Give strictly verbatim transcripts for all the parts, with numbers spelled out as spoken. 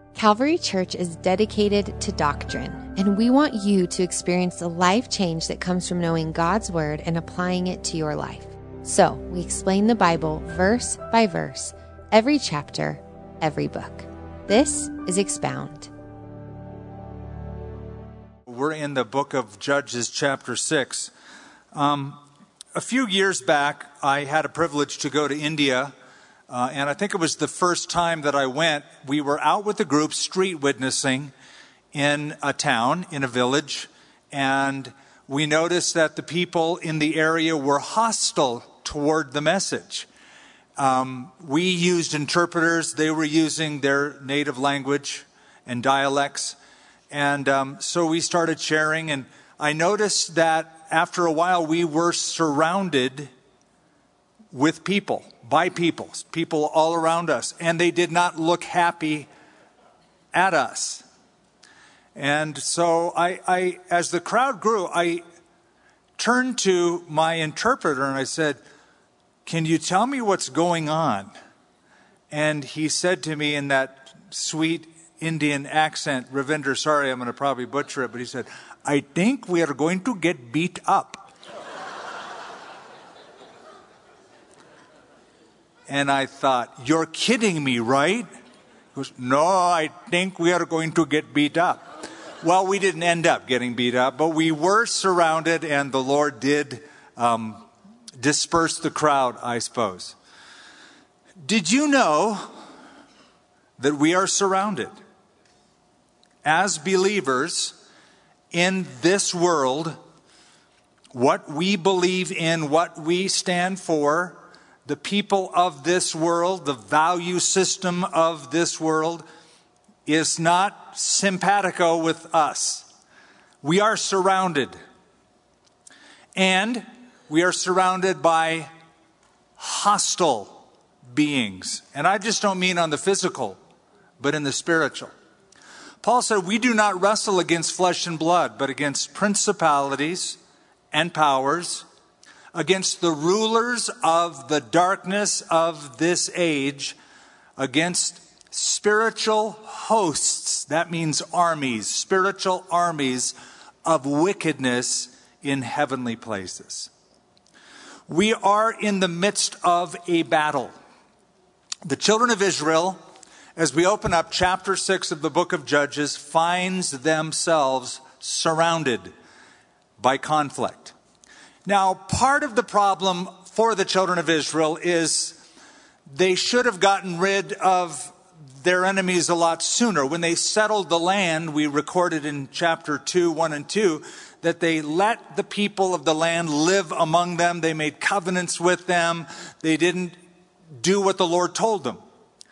Calvary Church is dedicated to doctrine, and we want you to experience the life change that comes from knowing God's Word and applying it to your life. So, we explain the Bible verse by verse, every chapter, every book. This is Expound. We're in the book of Judges, chapter six. Um, a few years back, I had a privilege to go to India. Uh, and I think it was the first time that I went. We were out with a group street witnessing in a town, in a village, and we noticed that the people in the area were hostile toward the message. Um, we used interpreters. They were using their native language and dialects. And um, so we started sharing, and I noticed that after a while we were surrounded with people, by people, people all around us, and they did not look happy at us. And so I, I, as the crowd grew, I turned to my interpreter and I said, "Can you tell me what's going on?" And he said to me in that sweet Indian accent, Ravinder, sorry, I'm going to probably butcher it, but he said, "I think we are going to get beat up." And I thought, "You're kidding me, right?" He goes, "No, I think we are going to get beat up." Well, we didn't end up getting beat up, but we were surrounded, and the Lord did um, disperse the crowd, I suppose. Did you know that we are surrounded as believers in this world? What we believe in, what we stand for, the people of this world, the value system of this world is not simpatico with us. We are surrounded. And we are surrounded by hostile beings. And I just don't mean on the physical, but in the spiritual. Paul said, "We do not wrestle against flesh and blood, but against principalities and powers, against the rulers of the darkness of this age, against spiritual hosts," that means armies, spiritual armies of wickedness in heavenly places. We are in the midst of a battle. The children of Israel, as we open up chapter six of the book of Judges, finds themselves surrounded by conflict. Now, part of the problem for the children of Israel is they should have gotten rid of their enemies a lot sooner. When they settled the land, we recorded in chapter two, one and two, that they let the people of the land live among them. They made covenants with them. They didn't do what the Lord told them.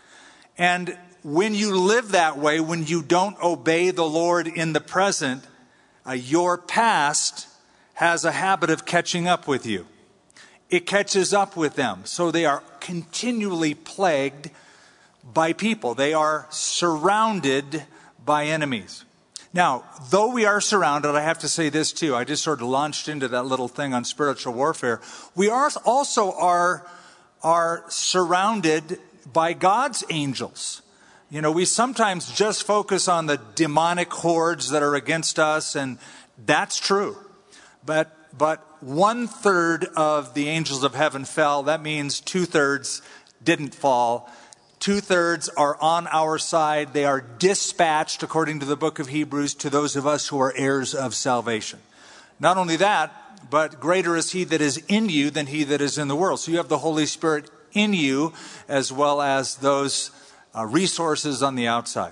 And when you live that way, when you don't obey the Lord in the present, uh, your past has a habit of catching up with you. It catches up with them. So they are continually plagued by people. They are surrounded by enemies. Now, though we are surrounded, I have to say this too. I just sort of launched into that little thing on spiritual warfare. We are also are, are surrounded by God's angels. You know, we sometimes just focus on the demonic hordes that are against us, and that's true. But but one third of the angels of heaven fell. That means two thirds didn't fall. Two thirds are on our side. They are dispatched, according to the book of Hebrews, to those of us who are heirs of salvation. Not only that, but greater is he that is in you than he that is in the world. So you have the Holy Spirit in you, as well as those uh, resources on the outside.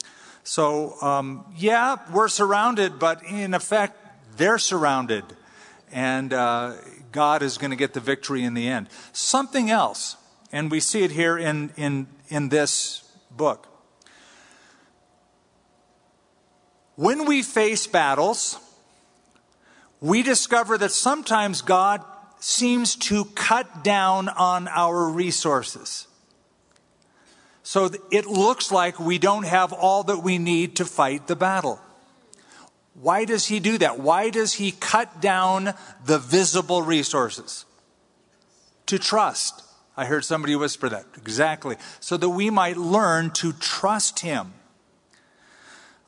So, um, yeah, we're surrounded, but in effect, they're surrounded, and uh, God is going to get the victory in the end. Something else, and we see it here in, in, in this book. When we face battles, we discover that sometimes God seems to cut down on our resources. So it looks like we don't have all that we need to fight the battle. Why does he do that? Why does he cut down the visible resources? To trust. I heard somebody whisper that. Exactly. So that we might learn to trust him.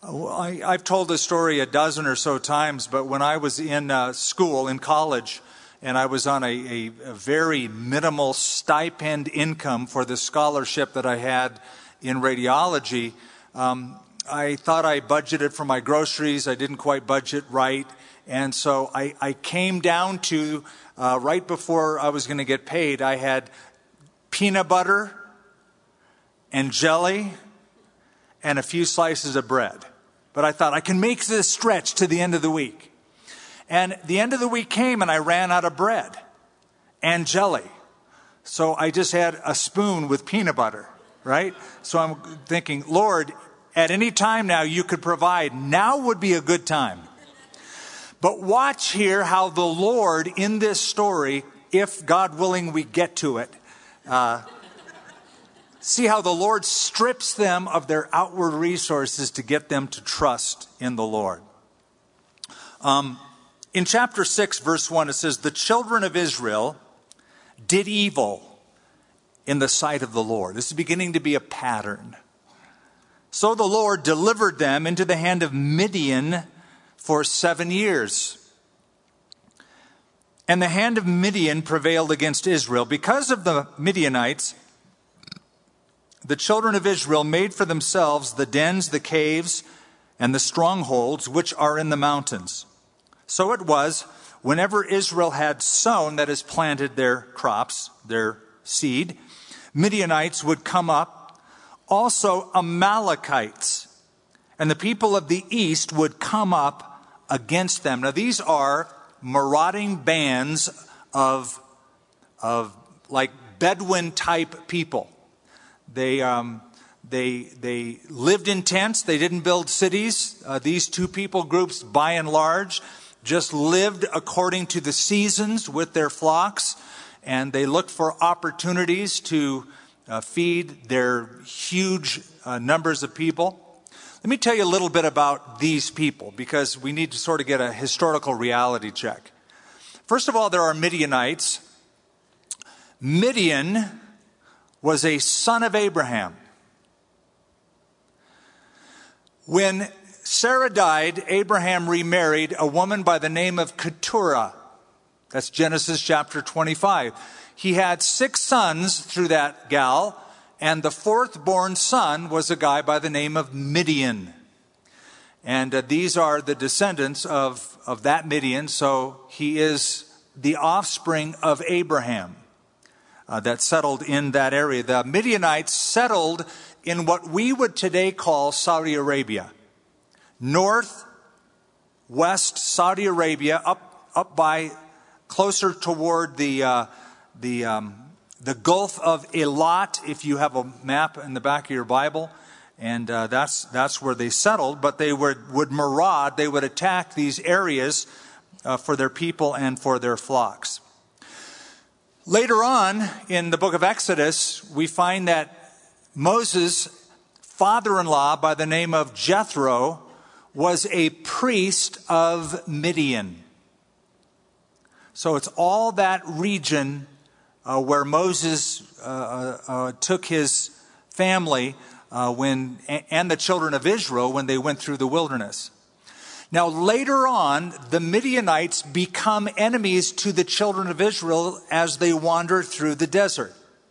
I, I've told this story a dozen or so times, but when I was in uh, school, in college, and I was on a, a, a very minimal stipend income for the scholarship that I had in radiology, um, I thought I budgeted for my groceries. I didn't quite budget right. And so I, I came down to, uh, right before I was going to get paid, I had peanut butter and jelly and a few slices of bread. But I thought I can make this stretch to the end of the week. And the end of the week came and I ran out of bread and jelly. So I just had a spoon with peanut butter, right? So I'm thinking, Lord, at any time now you could provide. Now would be a good time. But watch here how the Lord in this story, if God willing we get to it, uh, see how the Lord strips them of their outward resources to get them to trust in the Lord. Um, in chapter six, verse one, it says, the children of Israel did evil in the sight of the Lord. This is beginning to be a pattern. So the Lord delivered them into the hand of Midian for seven years. And the hand of Midian prevailed against Israel. Because of the Midianites, the children of Israel made for themselves the dens, the caves, and the strongholds which are in the mountains. So it was, whenever Israel had sown, that is, planted their crops, their seed, Midianites would come up, also Amalekites, and the people of the east would come up against them. Now these are marauding bands of, of like Bedouin type people. They, um, they, they lived in tents. They didn't build cities. Uh, these two people groups, by and large, just lived according to the seasons with their flocks. And they looked for opportunities to uh, feed their huge uh, numbers of people. Let me tell you a little bit about these people, because we need to sort of get a historical reality check. First of all, there are Midianites. Midian was a son of Abraham. When Sarah died, Abraham remarried a woman by the name of Keturah. That's Genesis chapter twenty-five. He had six sons through that gal, and the fourth born son was a guy by the name of Midian. And uh, these are the descendants of, of that Midian, so he is the offspring of Abraham uh, that settled in that area. The Midianites settled in what we would today call Saudi Arabia. North, west Saudi Arabia, up, up by closer toward the, uh, the, um, the Gulf of Eilat, if you have a map in the back of your Bible. And uh, that's that's where they settled. But they would, would maraud, they would attack these areas uh, for their people and for their flocks. Later on in the book of Exodus, we find that Moses' father-in-law by the name of Jethro was a priest of Midian. So it's all that region uh, where Moses uh, uh, uh, took his family uh, when and the children of Israel when they went through the wilderness. Now later on, the Midianites become enemies to the children of Israel as they wander through the desert.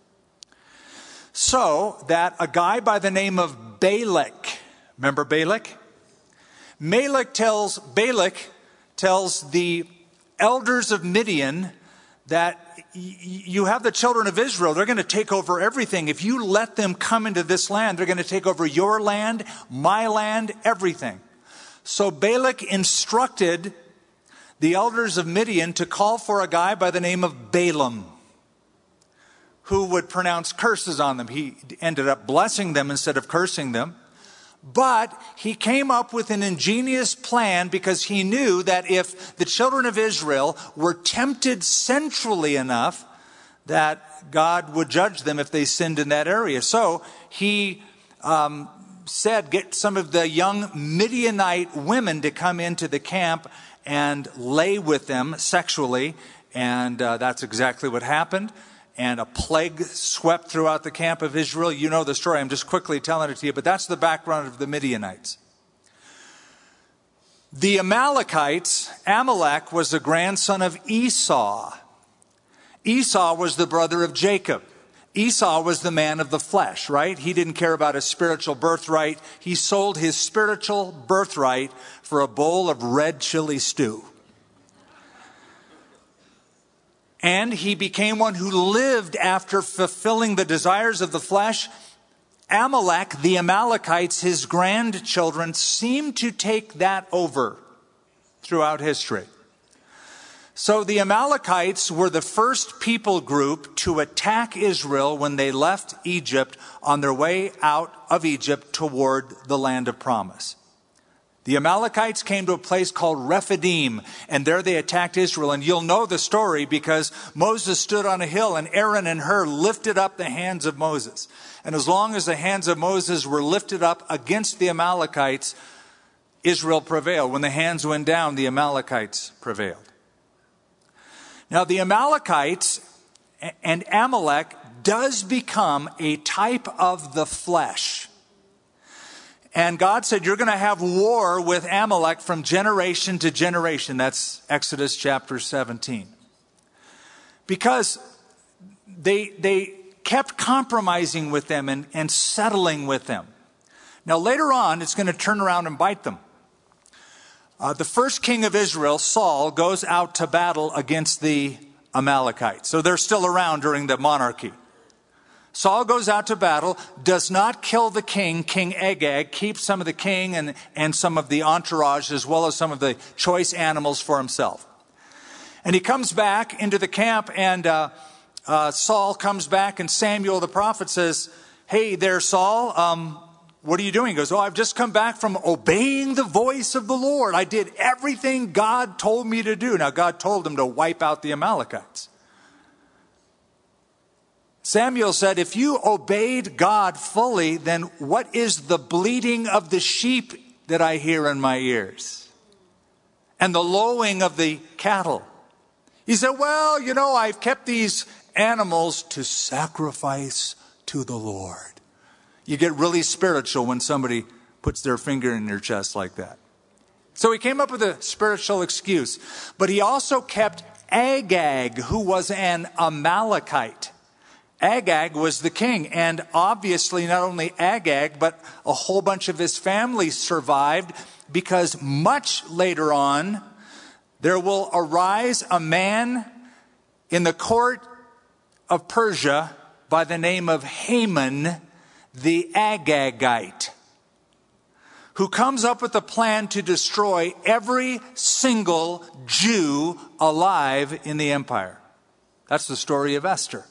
So that a guy by the name of Balak, remember Balak? Balak tells, Balak tells the elders of Midian that y- you have the children of Israel. They're going to take over everything. If you let them come into this land, they're going to take over your land, my land, everything. So Balak instructed the elders of Midian to call for a guy by the name of Balaam, who would pronounce curses on them. He ended up blessing them instead of cursing them. But he came up with an ingenious plan because he knew that if the children of Israel were tempted sensually enough, that God would judge them if they sinned in that area. So he um, said, get some of the young Midianite women to come into the camp and lay with them sexually. And uh, that's exactly what happened. And a plague swept throughout the camp of Israel. You know the story. I'm just quickly telling it to you. But that's the background of the Midianites. The Amalekites, Amalek was the grandson of Esau. Esau was the brother of Jacob. Esau was the man of the flesh, right? He didn't care about his spiritual birthright. He sold his spiritual birthright for a bowl of red chili stew. And he became one who lived after fulfilling the desires of the flesh. Amalek, the Amalekites, his grandchildren, seem to take that over throughout history. So the Amalekites were the first people group to attack Israel when they left Egypt on their way out of Egypt toward the land of promise. The Amalekites came to a place called Rephidim, and there they attacked Israel. And you'll know the story because Moses stood on a hill, and Aaron and Hur lifted up the hands of Moses. And as long as the hands of Moses were lifted up against the Amalekites, Israel prevailed. When the hands went down, the Amalekites prevailed. Now, the Amalekites and Amalek does become a type of the flesh. And God said, you're going to have war with Amalek from generation to generation. That's Exodus chapter seventeen. Because they, they kept compromising with them and, and settling with them. Now, later on, it's going to turn around and bite them. Uh, the first king of Israel, Saul, goes out to battle against the Amalekites. So they're still around during the monarchy. Saul goes out to battle, does not kill the king, King Agag, keeps some of the king and, and some of the entourage as well as some of the choice animals for himself. And he comes back into the camp and uh, uh, Saul comes back and Samuel the prophet says, hey there, Saul, um, what are you doing? He goes, oh, I've just come back from obeying the voice of the Lord. I did everything God told me to do. Now, God told him to wipe out the Amalekites. Samuel said, if you obeyed God fully, then what is the bleating of the sheep that I hear in my ears? And the lowing of the cattle? He said, well, you know, I've kept these animals to sacrifice to the Lord. You get really spiritual when somebody puts their finger in your chest like that. So he came up with a spiritual excuse. But he also kept Agag, who was an Amalekite. Agag was the king, and obviously not only Agag, but a whole bunch of his family survived because much later on, there will arise a man in the court of Persia by the name of Haman the Agagite, who comes up with a plan to destroy every single Jew alive in the empire. That's the story of Esther.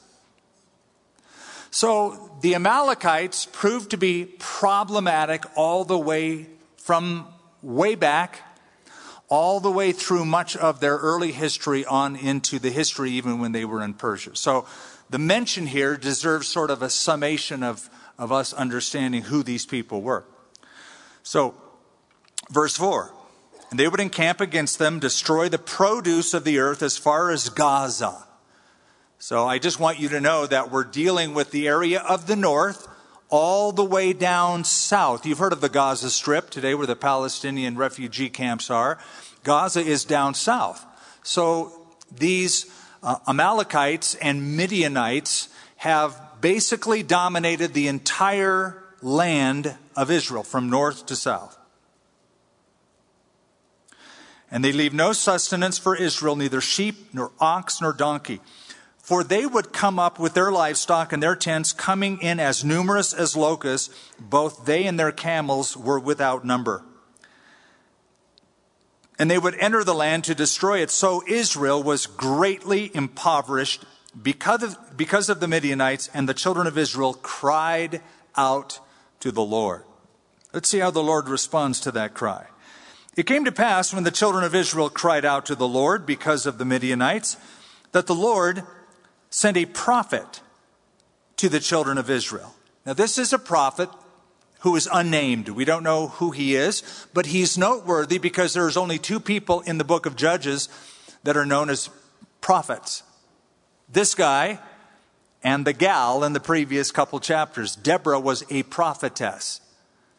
So the Amalekites proved to be problematic all the way from way back, all the way through much of their early history on into the history even when they were in Persia. So the mention here deserves sort of a summation of, of us understanding who these people were. So verse four, and they would encamp against them, destroy the produce of the earth as far as Gaza. So I just want you to know that we're dealing with the area of the north all the way down south. You've heard of the Gaza Strip today where the Palestinian refugee camps are. Gaza is down south. So these uh, Amalekites and Midianites have basically dominated the entire land of Israel from north to south. And they leave no sustenance for Israel, neither sheep, nor ox, nor donkey. For they would come up with their livestock and their tents, coming in as numerous as locusts. Both they and their camels were without number. And they would enter the land to destroy it. So Israel was greatly impoverished because of, because of the Midianites, and the children of Israel cried out to the Lord. Let's see how the Lord responds to that cry. It came to pass when the children of Israel cried out to the Lord because of the Midianites, that the Lord sent a prophet to the children of Israel. Now, this is a prophet who is unnamed. We don't know who he is, but he's noteworthy because there's only two people in the book of Judges that are known as prophets. This guy and the gal in the previous couple chapters. Deborah was a prophetess.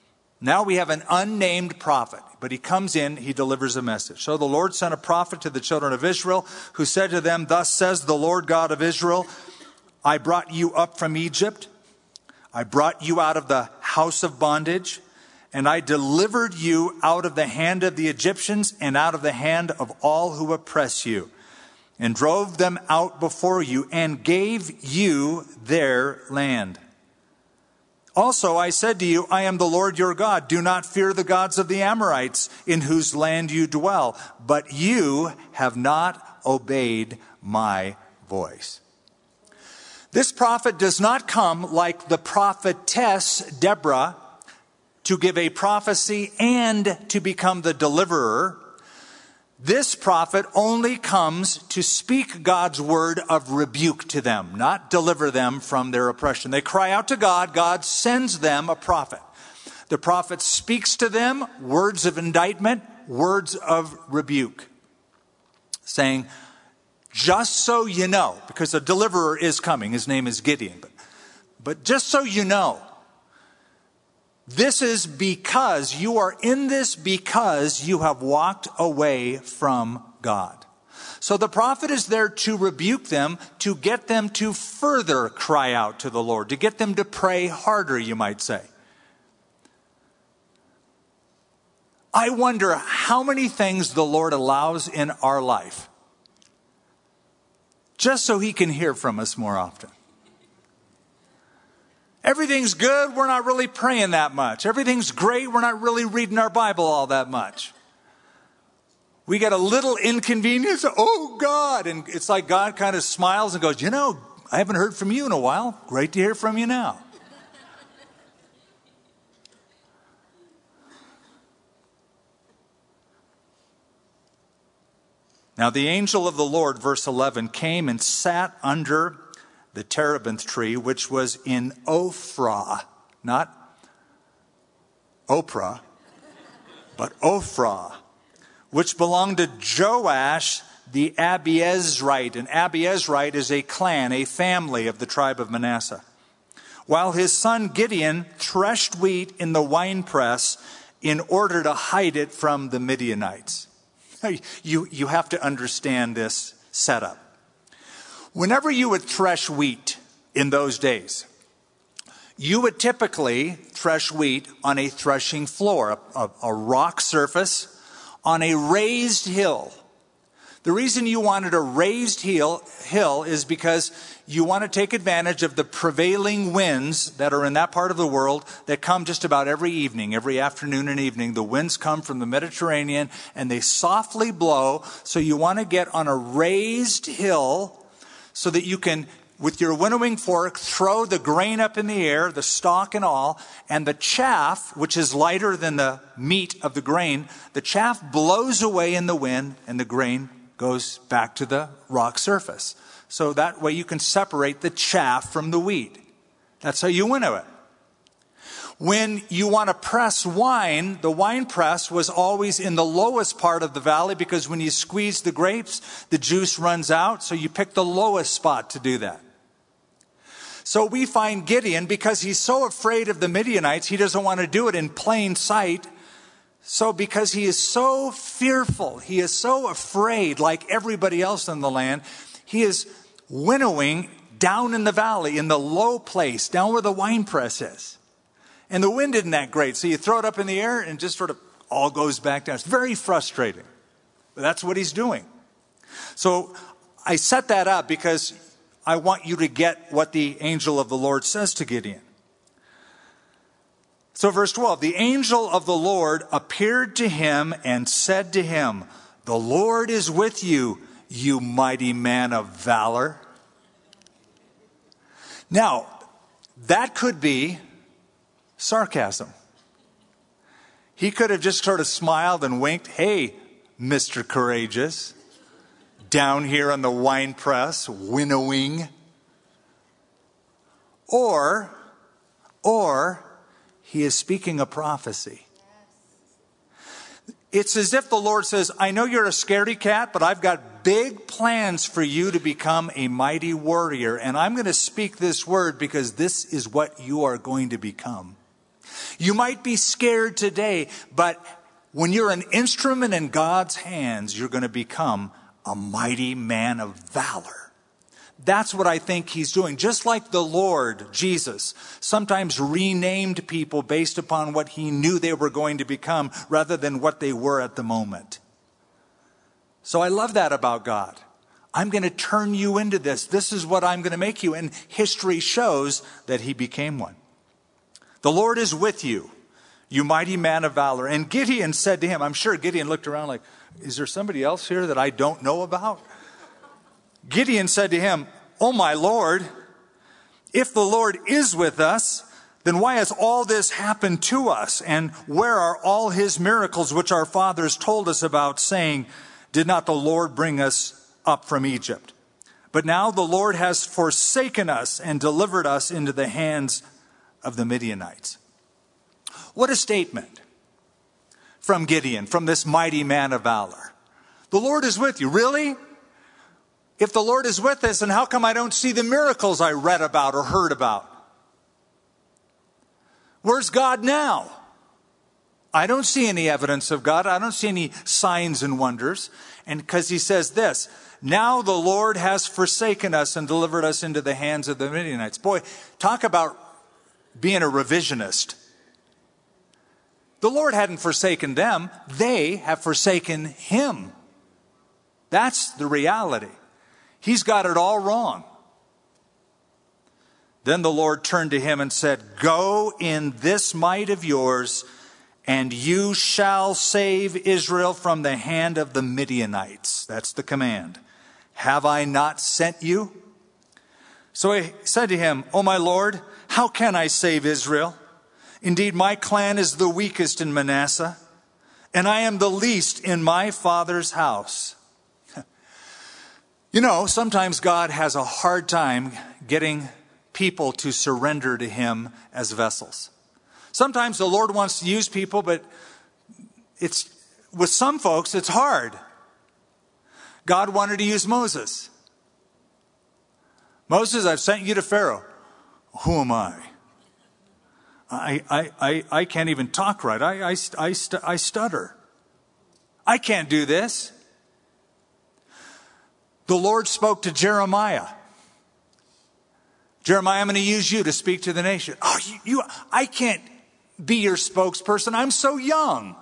Now we have an unnamed prophet, but he comes in, he delivers a message. So the Lord sent a prophet to the children of Israel, who said to them, "Thus says the Lord God of Israel, I brought you up from Egypt. I brought you out of the house of bondage, and I delivered you out of the hand of the Egyptians and out of the hand of all who oppress you, and drove them out before you and gave you their land. Also, I said to you, I am the Lord your God. Do not fear the gods of the Amorites in whose land you dwell. But you have not obeyed my voice." This prophet does not come like the prophetess Deborah to give a prophecy and to become the deliverer. This prophet only comes to speak God's word of rebuke to them, not deliver them from their oppression. They cry out to God. God sends them a prophet. The prophet speaks to them words of indictment, words of rebuke, saying, just so you know, because a deliverer is coming. His name is Gideon. But, but just so you know, this is because you are in this because you have walked away from God. So the prophet is there to rebuke them, to get them to further cry out to the Lord, to get them to pray harder, you might say. I wonder how many things the Lord allows in our life just so he can hear from us more often. Everything's good, we're not really praying that much. Everything's great, we're not really reading our Bible all that much. We get a little inconvenience, oh God, and it's like God kind of smiles and goes, you know, I haven't heard from you in a while. Great to hear from you now. Now the angel of the Lord, verse eleven, came and sat under the terebinth tree, which was in Ophrah, not Oprah, but Ophrah, which belonged to Joash the Abiezrite. And Abiezrite is a clan, a family of the tribe of Manasseh. While his son Gideon threshed wheat in the winepress in order to hide it from the Midianites. You, you have to understand this setup. Whenever you would thresh wheat in those days, you would typically thresh wheat on a threshing floor, a, a rock surface on a raised hill. The reason you wanted a raised hill, hill is because you want to take advantage of the prevailing winds that are in that part of the world that come just about every evening, every afternoon and evening. The winds come from the Mediterranean and they softly blow. So you want to get on a raised hill so that you can, with your winnowing fork, throw the grain up in the air, the stalk and all, and the chaff, which is lighter than the meat of the grain, the chaff blows away in the wind and the grain goes back to the rock surface. So that way you can separate the chaff from the wheat. That's how you winnow it. When you want to press wine, the wine press was always in the lowest part of the valley because when you squeeze the grapes, the juice runs out. So you pick the lowest spot to do that. So we find Gideon, because he's so afraid of the Midianites, he doesn't want to do it in plain sight. So because he is so fearful, he is so afraid, like everybody else in the land, he is winnowing down in the valley, in the low place, down where the wine press is. And the wind isn't that great. So you throw it up in the air and it just sort of all goes back down. It's very frustrating. But that's what he's doing. So I set that up because I want you to get what the angel of the Lord says to Gideon. So verse twelve, the angel of the Lord appeared to him and said to him, the Lord is with you, you mighty man of valor. Now, that could be sarcasm. He could have just sort of smiled and winked, hey, Mister Courageous, down here on the wine press, winnowing. Or, or, he is speaking a prophecy. It's as if the Lord says, I know you're a scaredy cat, but I've got big plans for you to become a mighty warrior. And I'm going to speak this word because this is what you are going to become. You might be scared today, but when you're an instrument in God's hands, you're going to become a mighty man of valor. That's what I think he's doing. Just like the Lord, Jesus, sometimes renamed people based upon what he knew they were going to become rather than what they were at the moment. So I love that about God. I'm going to turn you into this. This is what I'm going to make you. And history shows that he became one. The Lord is with you, you mighty man of valor. And Gideon said to him, I'm sure Gideon looked around like, is there somebody else here that I don't know about? Gideon said to him, "Oh my Lord, if the Lord is with us, then why has all this happened to us? And where are all his miracles which our fathers told us about, saying, did not the Lord bring us up from Egypt? But now the Lord has forsaken us and delivered us into the hands of the Midianites." What a statement from Gideon, from this mighty man of valor. The Lord is with you. Really? If the Lord is with us, then how come I don't see the miracles I read about or heard about? Where's God now? I don't see any evidence of God. I don't see any signs and wonders. And because he says this, now the Lord has forsaken us and delivered us into the hands of the Midianites. Boy, talk about being a revisionist. The Lord hadn't forsaken them. They have forsaken him. That's the reality. He's got it all wrong. Then the Lord turned to him and said, "Go in this might of yours, and you shall save Israel from the hand of the Midianites." That's the command. "Have I not sent you?" So he said to him, "O my Lord, how can I save Israel? Indeed, my clan is the weakest in Manasseh, and I am the least in my father's house." You know, sometimes God has a hard time getting people to surrender to him as vessels. Sometimes the Lord wants to use people, but it's with some folks, it's hard. God wanted to use Moses. "Moses, I've sent you to Pharaoh." "Who am I? I, I, I, I can't even talk right. I, I, I, I stutter. I can't do this." The Lord spoke to Jeremiah. "Jeremiah, I'm going to use you to speak to the nation." "Oh, you, you, I can't be your spokesperson. I'm so young."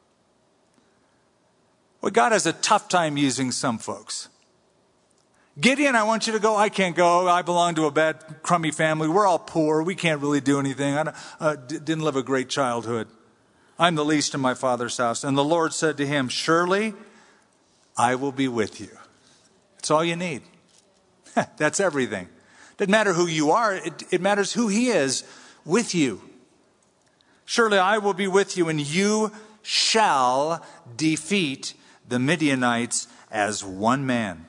Well, God has a tough time using some folks. "Gideon, I want you to go." "I can't go. I belong to a bad, crummy family. We're all poor. We can't really do anything. I uh, d- didn't live a great childhood. I'm the least in my father's house." And the Lord said to him, "Surely I will be with you." That's all you need. That's everything. Doesn't matter who you are. It, it matters who he is with you. "Surely I will be with you, and you shall defeat the Midianites as one man."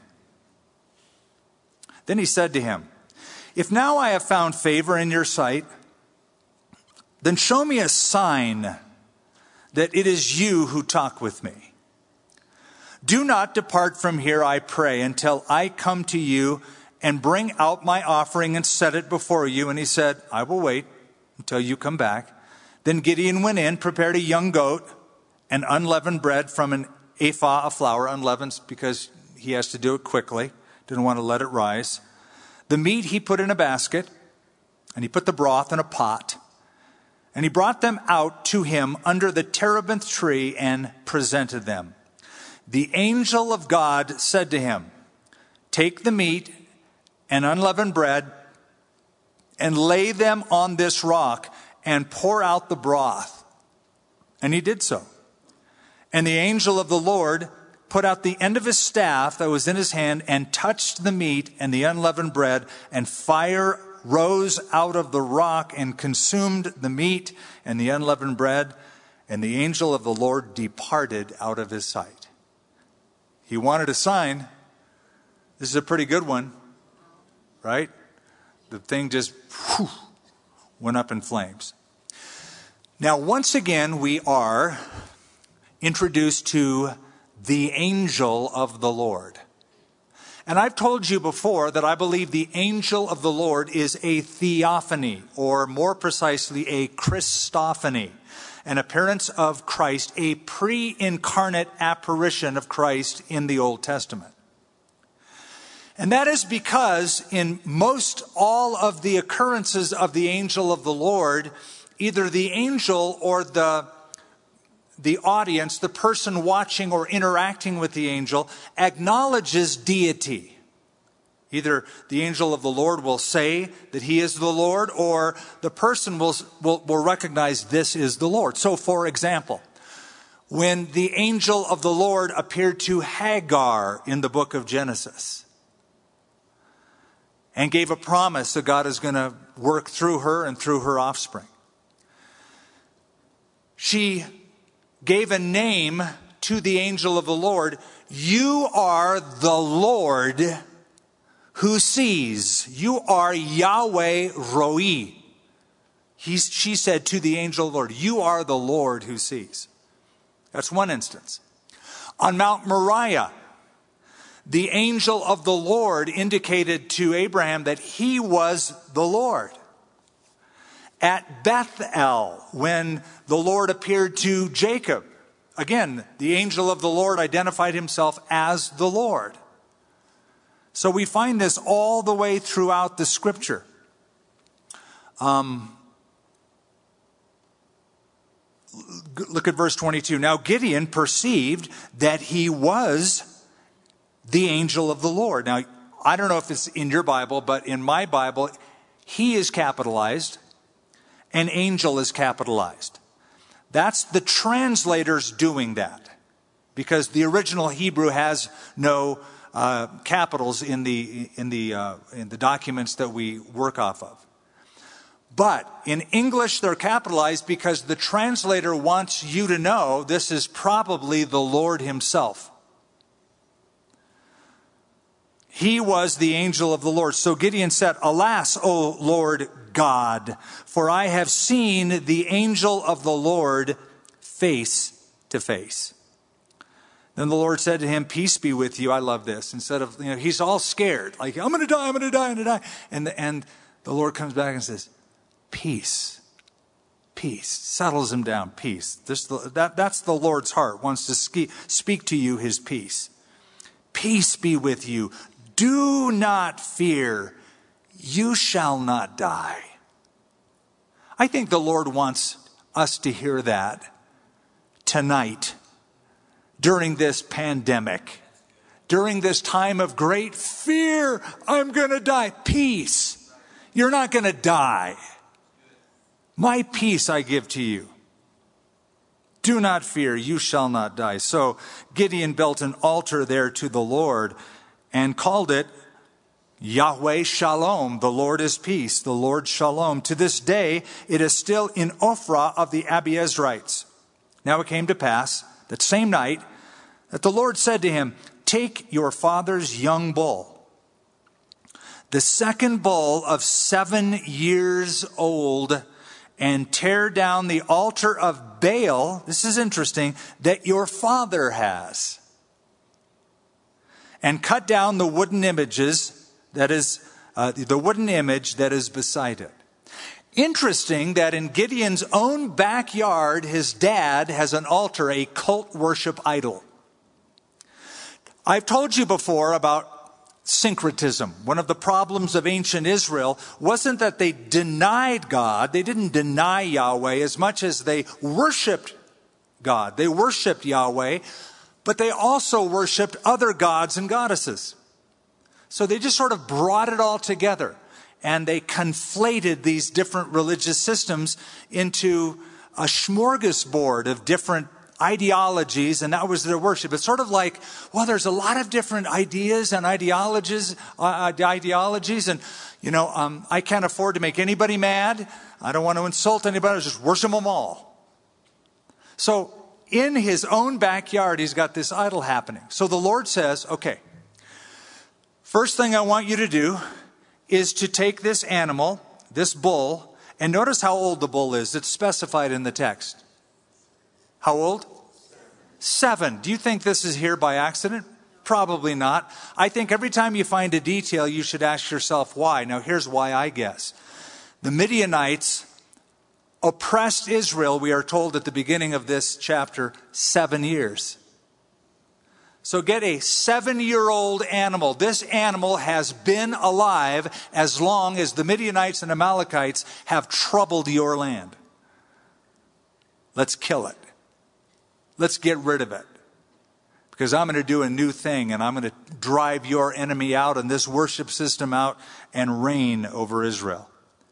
Then he said to him, "If now I have found favor in your sight, then show me a sign that it is you who talk with me. Do not depart from here, I pray, until I come to you and bring out my offering and set it before you." And he said, "I will wait until you come back." Then Gideon went in, prepared a young goat and unleavened bread from an ephah of flour. Unleavened because he has to do it quickly. Didn't want to let it rise. The meat he put in a basket, and he put the broth in a pot. And he brought them out to him under the terebinth tree and presented them. The angel of God said to him, "Take the meat and unleavened bread and lay them on this rock and pour out the broth." And he did so. And the angel of the Lord put out the end of his staff that was in his hand and touched the meat and the unleavened bread, and fire rose out of the rock and consumed the meat and the unleavened bread, and the angel of the Lord departed out of his sight. He wanted a sign. This is a pretty good one, right? The thing just whew, went up in flames. Now, once again, we are introduced to the angel of the Lord. And I've told you before that I believe the angel of the Lord is a theophany, or more precisely, a Christophany, an appearance of Christ, a pre-incarnate apparition of Christ in the Old Testament. And that is because in most all of the occurrences of the angel of the Lord, either the angel or the The audience, the person watching or interacting with the angel, acknowledges deity. Either the angel of the Lord will say that he is the Lord, or the person will, will, will recognize this is the Lord. So, for example, when the angel of the Lord appeared to Hagar in the book of Genesis and gave a promise that God is going to work through her and through her offspring, she gave a name to the angel of the Lord. You are the Lord who sees. You are Yahweh Roi. He's, she said to the angel of the Lord, you are the Lord who sees. That's one instance. On Mount Moriah, the angel of the Lord indicated to Abraham that he was the Lord. At Bethel, when the Lord appeared to Jacob, again, the angel of the Lord identified himself as the Lord. So we find this all the way throughout the scripture. Um, look at verse twenty-two. Now Gideon perceived that he was the angel of the Lord. Now, I don't know if it's in your Bible, but in my Bible, he is capitalized. An angel is capitalized. That's the translators doing that, because the original Hebrew has no uh, capitals in the in the uh, in the documents that we work off of. But in English, they're capitalized because the translator wants you to know this is probably the Lord himself. He was the angel of the Lord. So Gideon said, alas, O Lord God, for I have seen the angel of the Lord face to face. Then the Lord said to him, peace be with you. I love this. Instead of, you know, he's all scared. Like, I'm going to die, I'm going to die, I'm going to die. And the, and the Lord comes back and says, peace, peace. Settles him down, peace. This, that, that's the Lord's heart, wants to ski, speak to you his peace. Peace be with you. Do not fear. You shall not die. I think the Lord wants us to hear that tonight, during this pandemic, during this time of great fear. I'm going to die. Peace. You're not going to die. My peace I give to you. Do not fear. You shall not die. So Gideon built an altar there to the Lord and called it Yahweh Shalom. The Lord is peace. The Lord Shalom. To this day, it is still in Ophrah of the Abiezrites. Now it came to pass that same night that the Lord said to him, take your father's young bull, the second bull of seven years old, and tear down the altar of Baal, this is interesting, that your father has. And cut down the wooden images, that is, uh, the wooden image that is beside it. Interesting that in Gideon's own backyard, his dad has an altar, a cult worship idol. I've told you before about syncretism. One of the problems of ancient Israel wasn't that they denied God. They didn't deny Yahweh as much as they worshiped God. They worshiped Yahweh, but they also worshiped other gods and goddesses. So they just sort of brought it all together, and they conflated these different religious systems into a smorgasbord of different ideologies, and that was their worship. It's sort of like, well, there's a lot of different ideas and ideologies, uh, ideologies, and you know, um, I can't afford to make anybody mad. I don't want to insult anybody. I just worship them all. So in his own backyard, he's got this idol happening. So the Lord says, okay, first thing I want you to do is to take this animal, this bull, and notice how old the bull is. It's specified in the text. How old? Seven. Do you think this is here by accident? Probably not. I think every time you find a detail, you should ask yourself why. Now, here's why I guess. The Midianites oppressed Israel, we are told at the beginning of this chapter, seven years. So get a seven-year-old animal. This animal has been alive as long as the Midianites and Amalekites have troubled your land. Let's kill it. Let's get rid of it. Because I'm going to do a new thing, and I'm going to drive your enemy out and this worship system out and reign over Israel.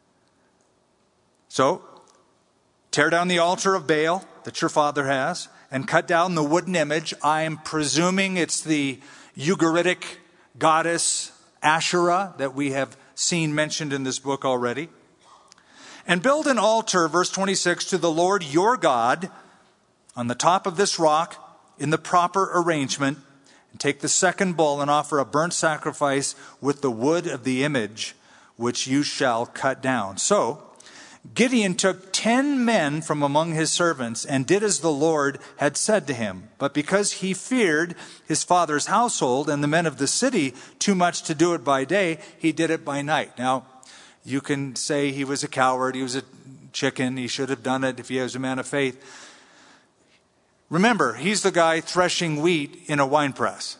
So, tear down the altar of Baal that your father has and cut down the wooden image. I am presuming it's the Ugaritic goddess Asherah that we have seen mentioned in this book already. And build an altar, verse twenty-six, to the Lord your God on the top of this rock in the proper arrangement. And take the second bull and offer a burnt sacrifice with the wood of the image which you shall cut down. So Gideon took ten men from among his servants and did as the Lord had said to him. But because he feared his father's household and the men of the city too much to do it by day, he did it by night. Now, you can say he was a coward, he was a chicken, he should have done it if he was a man of faith. Remember, he's the guy threshing wheat in a wine press.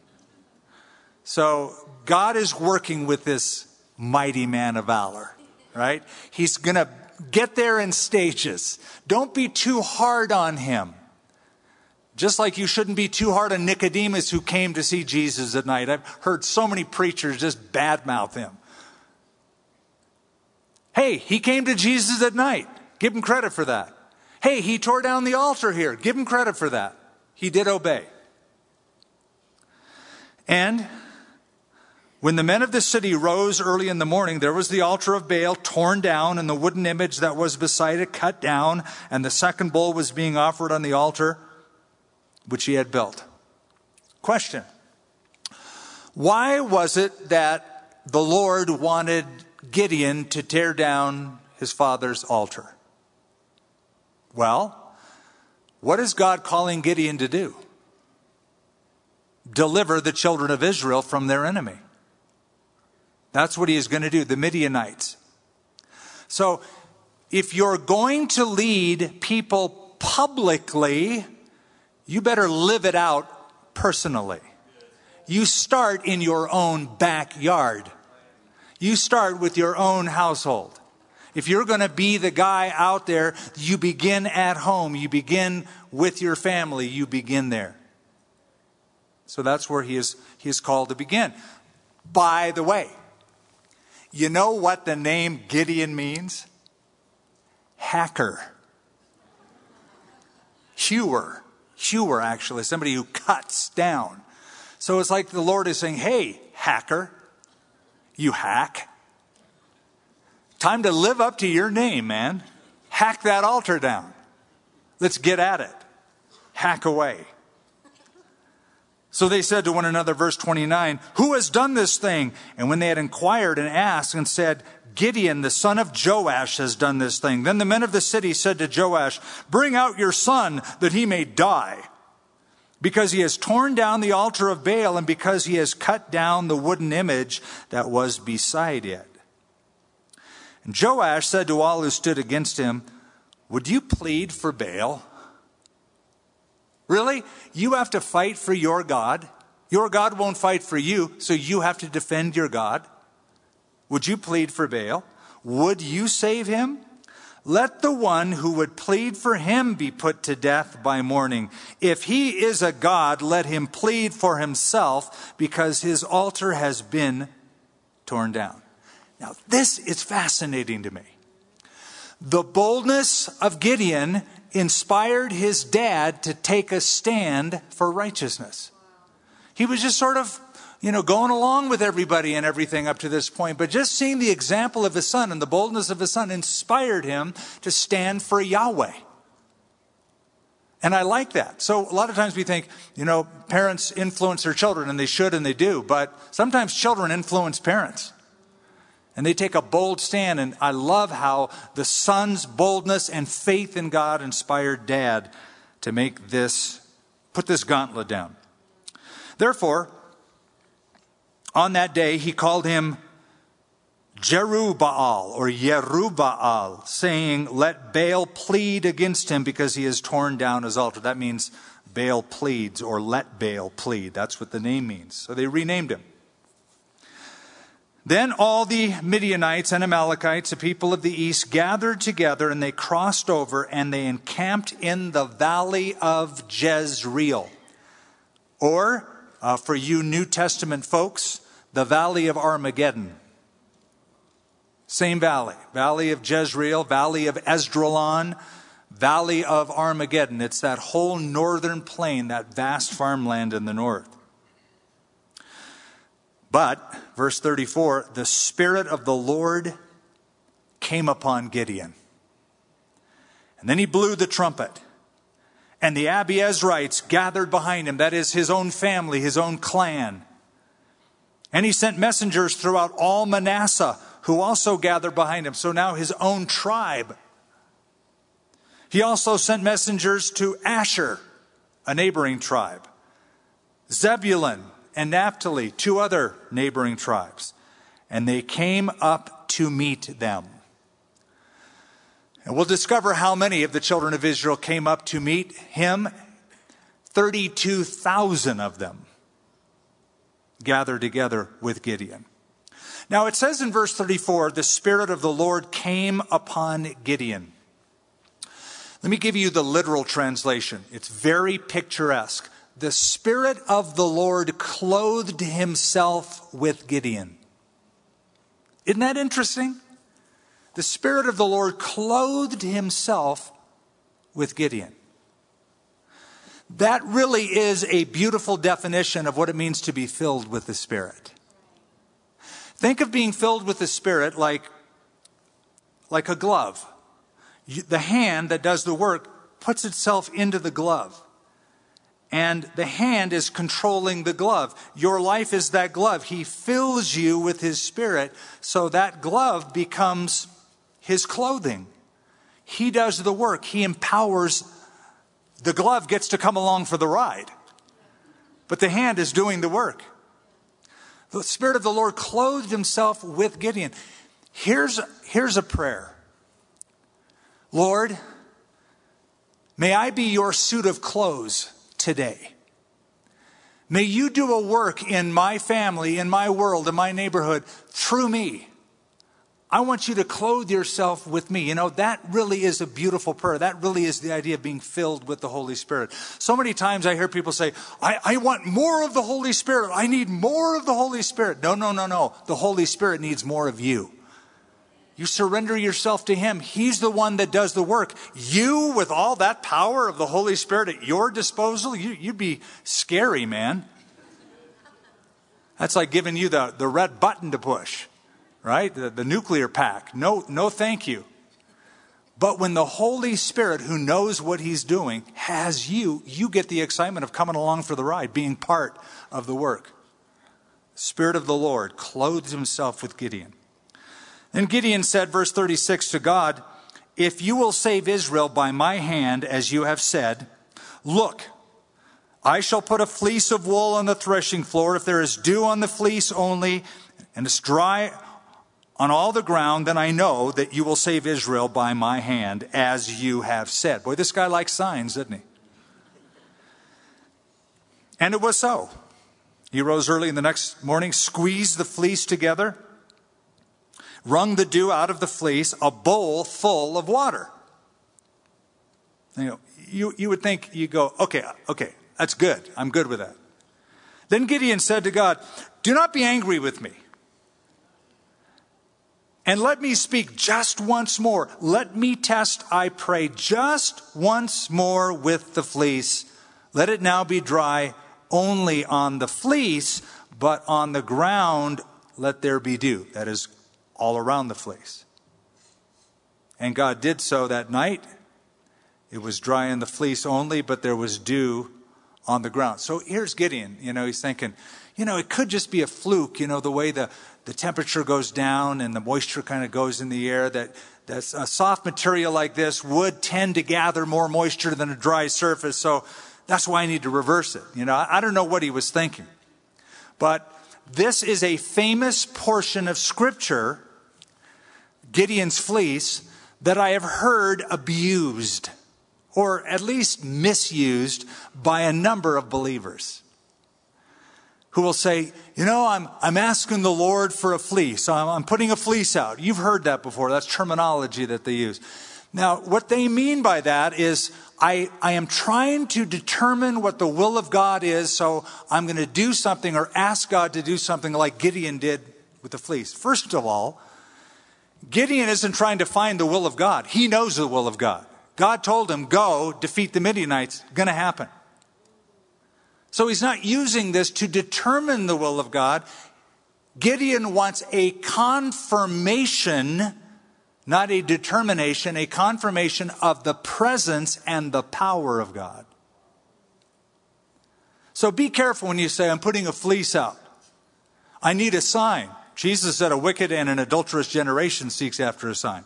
So God is working with this mighty man of valor, right? He's going to get there in stages. Don't be too hard on him. Just like you shouldn't be too hard on Nicodemus, who came to see Jesus at night. I've heard so many preachers just badmouth him. Hey, he came to Jesus at night. Give him credit for that. Hey, he tore down the altar here. Give him credit for that. He did obey. And when the men of the city rose early in the morning, there was the altar of Baal torn down and the wooden image that was beside it cut down, and the second bull was being offered on the altar which he had built. Question: why was it that the Lord wanted Gideon to tear down his father's altar? Well, what is God calling Gideon to do? Deliver the children of Israel from their enemy. That's what he is going to do, the Midianites. So, if you're going to lead people publicly, you better live it out personally. You start in your own backyard. You start with your own household. If you're going to be the guy out there, you begin at home. You begin with your family. You begin there. So that's where he is, he is called to begin. By the way, you know what the name Gideon means? Hacker. Hewer. Hewer, actually. Somebody who cuts down. So it's like the Lord is saying, hey, hacker, you hack. Time to live up to your name, man. Hack that altar down. Let's get at it. Hack away. So they said to one another, verse twenty-nine, who has done this thing? And when they had inquired and asked and said, Gideon, the son of Joash, has done this thing. Then the men of the city said to Joash, bring out your son that he may die, because he has torn down the altar of Baal and because he has cut down the wooden image that was beside it. And Joash said to all who stood against him, would you plead for Baal? Really? You have to fight for your God? Your God won't fight for you, so you have to defend your God? Would you plead for Baal? Would you save him? Let the one who would plead for him be put to death by morning. If he is a god, let him plead for himself, because his altar has been torn down. Now, this is fascinating to me. The boldness of Gideon inspired his dad to take a stand for righteousness. He was just sort of, you know, going along with everybody and everything up to this point. But just seeing the example of his son and the boldness of his son inspired him to stand for Yahweh. And I like that. So a lot of times we think, you know, parents influence their children, and they should and they do. But sometimes children influence parents. And they take a bold stand, and I love how the son's boldness and faith in God inspired dad to make this, put this gauntlet down. Therefore, on that day, he called him Jerubbaal or Yerubbaal, saying, let Baal plead against him because he has torn down his altar. That means Baal pleads, or let Baal plead. That's what the name means. So they renamed him. Then all the Midianites and Amalekites, the people of the east, gathered together, and they crossed over, and they encamped in the valley of Jezreel. Or, uh, for you New Testament folks, the valley of Armageddon. Same valley. Valley of Jezreel, valley of Esdraelon, valley of Armageddon. It's that whole northern plain, that vast farmland in the north. But, verse thirty-four, the Spirit of the Lord came upon Gideon. And then he blew the trumpet. And the Abiezrites gathered behind him. That is his own family, his own clan. And he sent messengers throughout all Manasseh, who also gathered behind him. So now his own tribe. He also sent messengers to Asher, a neighboring tribe. Zebulun and Naphtali, two other neighboring tribes. And they came up to meet them. And we'll discover how many of the children of Israel came up to meet him. thirty-two thousand of them gathered together with Gideon. Now it says in verse thirty-four, the Spirit of the Lord came upon Gideon. Let me give you the literal translation. It's very picturesque. The Spirit of the Lord clothed himself with Gideon. Isn't that interesting? The Spirit of the Lord clothed himself with Gideon. That really is a beautiful definition of what it means to be filled with the Spirit. Think of being filled with the Spirit like, like a glove. You, the hand that does the work puts itself into the glove. And the hand is controlling the glove. Your life is that glove. He fills you with his Spirit, so that glove becomes his clothing. He does the work. He empowers. The glove gets to come along for the ride. But the hand is doing the work. The Spirit of the Lord clothed himself with Gideon. Here's, here's a prayer. Lord, may I be your suit of clothes today. May you do a work in my family, in my world, in my neighborhood, through me. I want you to clothe yourself with me. You know, that really is a beautiful prayer. That really is the idea of being filled with the Holy Spirit. So many times I hear people say, I, I want more of the Holy Spirit. I need more of the Holy Spirit. No, no, no, no. The Holy Spirit needs more of you. You surrender yourself to him. He's the one that does the work. You, with all that power of the Holy Spirit at your disposal, you, you'd be scary, man. That's like giving you the, the red button to push. Right? The, the nuclear pack. No, no thank you. But when the Holy Spirit, who knows what he's doing, has you, you get the excitement of coming along for the ride, being part of the work. The Spirit of the Lord clothed himself with Gideon. Then Gideon said, verse thirty-six, to God, if you will save Israel by my hand, as you have said, look, I shall put a fleece of wool on the threshing floor. If there is dew on the fleece only, and it's dry on all the ground, then I know that you will save Israel by my hand, as you have said. Boy, this guy likes signs, doesn't he? And it was so. He rose early in the next morning, squeezed the fleece together, wrung the dew out of the fleece, a bowl full of water. You know, you, you would think, you go, okay, okay, that's good. I'm good with that. Then Gideon said to God, do not be angry with me. And let me speak just once more. Let me test, I pray, just once more with the fleece. Let it now be dry only on the fleece, but on the ground let there be dew. That is, all around the fleece. And God did so that night. It was dry in the fleece only, but there was dew on the ground. So here's Gideon. You know, he's thinking, you know, it could just be a fluke, you know, the way the, the temperature goes down and the moisture kind of goes in the air, that that's a soft material like this would tend to gather more moisture than a dry surface. So that's why I need to reverse it. You know, I, I don't know what he was thinking. But this is a famous portion of Scripture, Gideon's fleece, that I have heard abused, or at least misused, by a number of believers who will say, you know, I'm I'm asking the Lord for a fleece. I'm, I'm putting a fleece out. You've heard that before. That's terminology that they use. Now, what they mean by that is, I, I am trying to determine what the will of God is, so I'm going to do something or ask God to do something like Gideon did with the fleece. First of all, Gideon isn't trying to find the will of God. He knows the will of God. God told him, go, defeat the Midianites. Going to happen. So he's not using this to determine the will of God. Gideon wants a confirmation, not a determination, a confirmation of the presence and the power of God. So be careful when you say, I'm putting a fleece out. I need a sign. Jesus said a wicked and an adulterous generation seeks after a sign.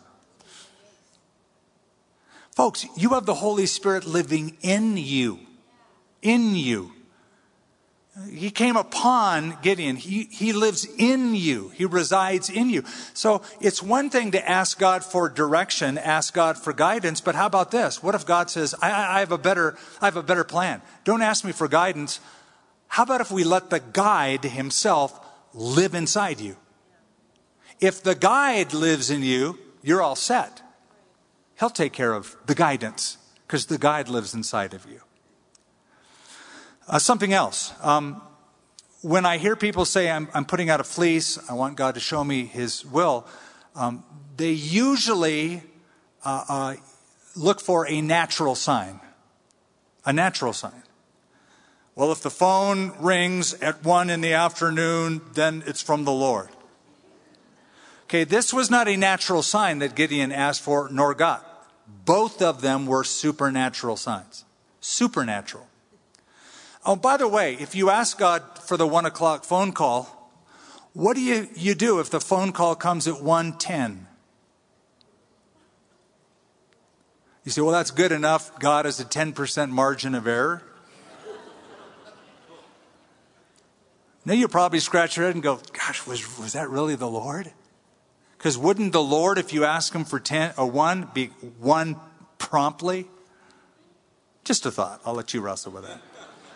Folks, you have the Holy Spirit living in you. In you. He came upon Gideon. He, he lives in you. He resides in you. So it's one thing to ask God for direction, ask God for guidance, but how about this? What if God says, I, I have a better, I have a better plan. Don't ask me for guidance. How about if we let the guide himself live inside you? If the guide lives in you, you're all set. He'll take care of the guidance because the guide lives inside of you. Uh, something else. Um, when I hear people say, I'm, I'm putting out a fleece, I want God to show me his will, um, they usually uh, uh, look for a natural sign. A natural sign. Well, if the phone rings at one in the afternoon, then it's from the Lord. Okay, this was not a natural sign that Gideon asked for nor got. Both of them were supernatural signs. Supernatural. Oh, by the way, if you ask God for the one o'clock phone call, what do you, you do if the phone call comes at one ten? You say, well, that's good enough. God has a ten percent margin of error. Now you probably scratch your head and go, gosh, was, was that really the Lord? Because wouldn't the Lord, if you ask him for ten or one, be one promptly? Just a thought. I'll let you wrestle with that.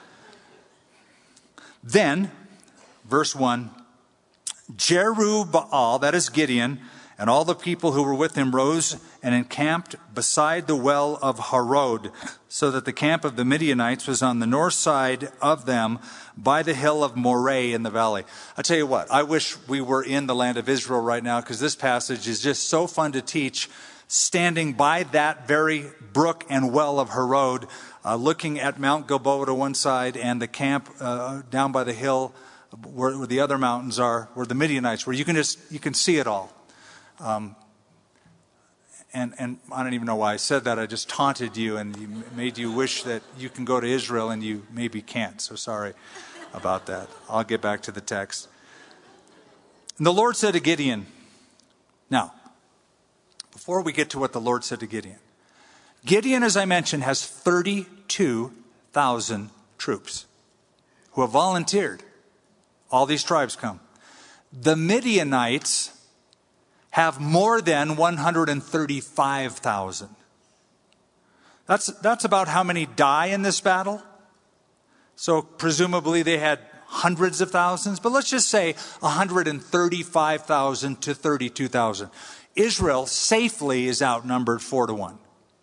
Then, verse one, Jerubbaal, that is Gideon, and all the people who were with him rose and encamped beside the well of Harod, so that the camp of the Midianites was on the north side of them by the hill of Moreh in the valley. I tell you what, I wish we were in the land of Israel right now, because this passage is just so fun to teach, standing by that very brook and well of Harod, uh, looking at Mount Gilboa to one side and the camp uh, down by the hill where, where the other mountains are, where the Midianites were. You can just, you can see it all. Um, and, and I don't even know why I said that. I just taunted you and you made you wish that you can go to Israel and you maybe can't. So sorry about that. I'll get back to the text. And the Lord said to Gideon, now, before we get to what the Lord said to Gideon, Gideon, as I mentioned, has thirty-two thousand troops who have volunteered. All these tribes come. The Midianites have more than one hundred thirty-five thousand. That's, that's about how many die in this battle. So presumably they had hundreds of thousands, but let's just say one hundred thirty-five thousand to thirty-two thousand. Israel safely is outnumbered four to one.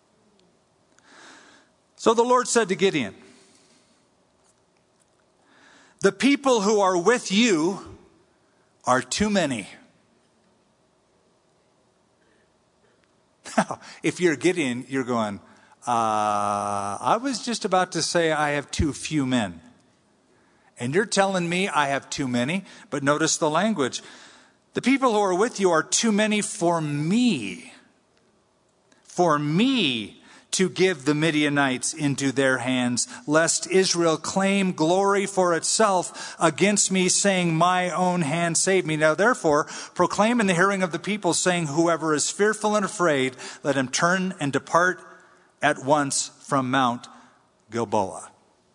So the Lord said to Gideon, the people who are with you are too many. Now, if you're Gideon, you're going, uh, I was just about to say I have too few men. And you're telling me I have too many? But notice the language. The people who are with you are too many for me. For me to give the Midianites into their hands, lest Israel claim glory for itself against me, saying, my own hand saved me. Now therefore, proclaim in the hearing of the people, saying, whoever is fearful and afraid, let him turn and depart at once from Mount Gilboa.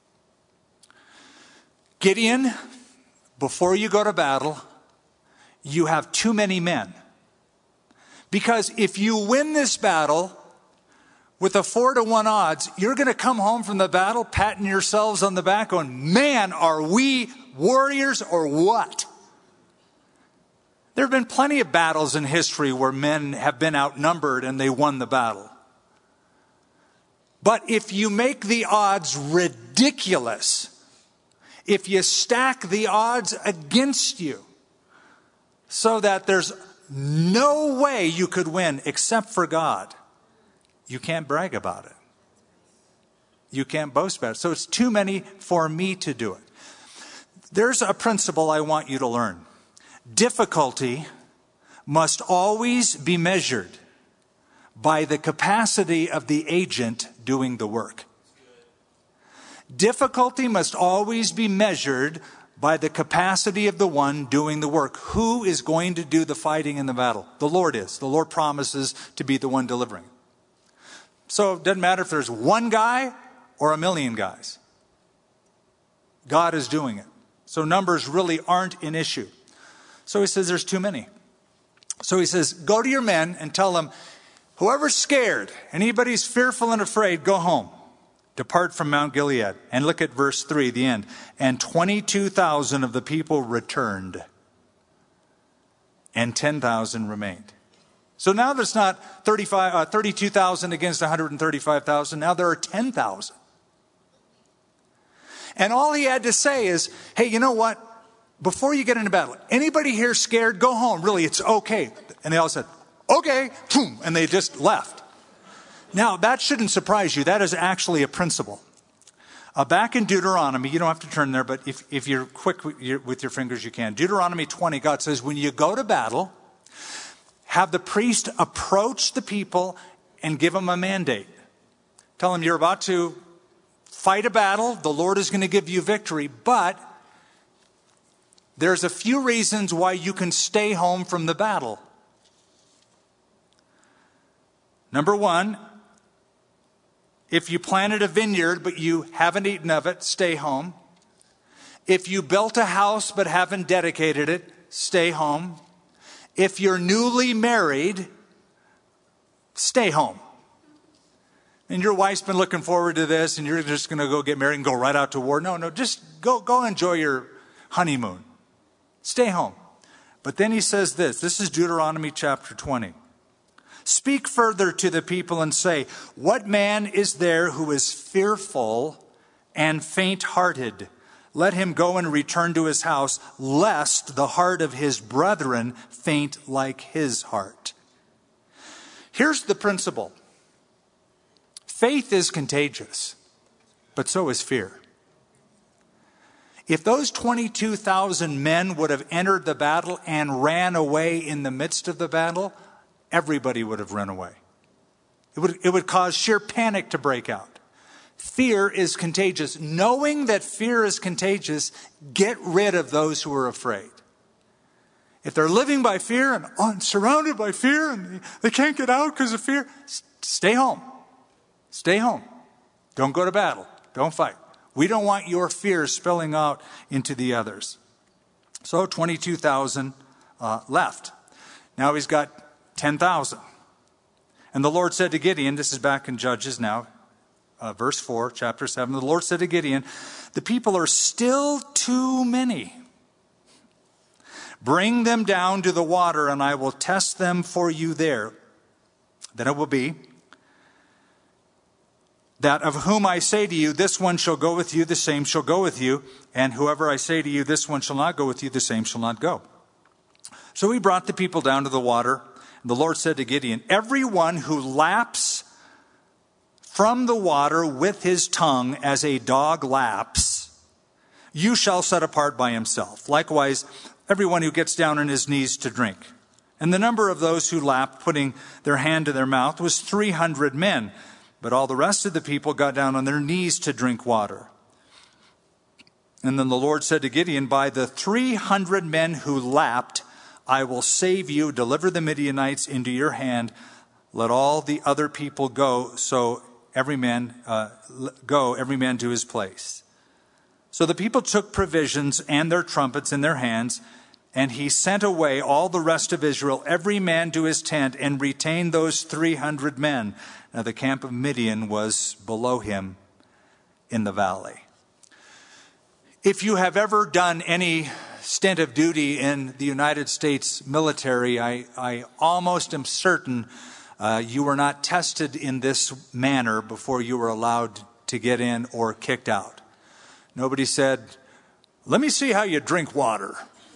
Gideon, before you go to battle, you have too many men. Because if you win this battle with a four to one odds, you're going to come home from the battle patting yourselves on the back going, man, are we warriors or what? There have been plenty of battles in history where men have been outnumbered and they won the battle. But if you make the odds ridiculous, if you stack the odds against you so that there's no way you could win except for God, you can't brag about it. You can't boast about it. So it's too many for me to do it. There's a principle I want you to learn. Difficulty must always be measured by the capacity of the agent doing the work. Difficulty must always be measured by the capacity of the one doing the work. Who is going to do the fighting in the battle? The Lord is. The Lord promises to be the one delivering. So it doesn't matter if there's one guy or a million guys. God is doing it. So numbers really aren't an issue. So he says there's too many. So he says, go to your men and tell them, whoever's scared, anybody's fearful and afraid, go home. Depart from Mount Gilead. And look at verse three, the end. And twenty-two thousand of the people returned. And ten thousand remained. So now there's not thirty-five, uh, thirty-two thousand against one hundred thirty-five thousand. Now there are ten thousand. And all he had to say is, hey, you know what? Before you get into battle, anybody here scared? Go home. Really, it's okay. And they all said, okay. And they just left. Now, that shouldn't surprise you. That is actually a principle. Uh, back in Deuteronomy, you don't have to turn there, but if, if you're quick with your, with your fingers, you can. Deuteronomy twenty, God says, when you go to battle, have the priest approach the people and give them a mandate. Tell them you're about to fight a battle. The Lord is going to give you victory, but there's a few reasons why you can stay home from the battle. Number one, if you planted a vineyard but you haven't eaten of it, stay home. If you built a house but haven't dedicated it, stay home. If you're newly married, stay home. And your wife's been looking forward to this and you're just going to go get married and go right out to war. No, no, just go, go enjoy your honeymoon. Stay home. But then he says this. This is Deuteronomy chapter twenty. Speak further to the people and say, what man is there who is fearful and faint-hearted? Let him go and return to his house, lest the heart of his brethren faint like his heart. Here's the principle. Faith is contagious, but so is fear. If those twenty-two thousand men would have entered the battle and ran away in the midst of the battle, everybody would have run away. It would, it would cause sheer panic to break out. Fear is contagious. Knowing that fear is contagious, get rid of those who are afraid. If they're living by fear and oh, surrounded by fear and they can't get out because of fear, stay home. Stay home. Don't go to battle. Don't fight. We don't want your fear spilling out into the others. So twenty-two thousand uh, left. Now he's got ten thousand. And the Lord said to Gideon, this is back in Judges now, uh, verse four, chapter seven. The Lord said to Gideon, the people are still too many. Bring them down to the water and I will test them for you there. Then it will be that of whom I say to you, this one shall go with you, the same shall go with you. And whoever I say to you, this one shall not go with you, the same shall not go. So he brought the people down to the water. And the Lord said to Gideon, everyone who laps from the water with his tongue as a dog laps, you shall set apart by himself. Likewise, everyone who gets down on his knees to drink. And the number of those who lapped, putting their hand to their mouth, was three hundred men. But all the rest of the people got down on their knees to drink water. And then the Lord said to Gideon, by the three hundred men who lapped, I will save you, deliver the Midianites into your hand. Let all the other people go, so every man uh, go, every man to his place. So the people took provisions and their trumpets in their hands, and he sent away all the rest of Israel, every man to his tent, and retained those three hundred men. Now the camp of Midian was below him in the valley. If you have ever done any stint of duty in the United States military, I, I almost am certain uh, you were not tested in this manner before you were allowed to get in or kicked out. Nobody said, let me see how you drink water.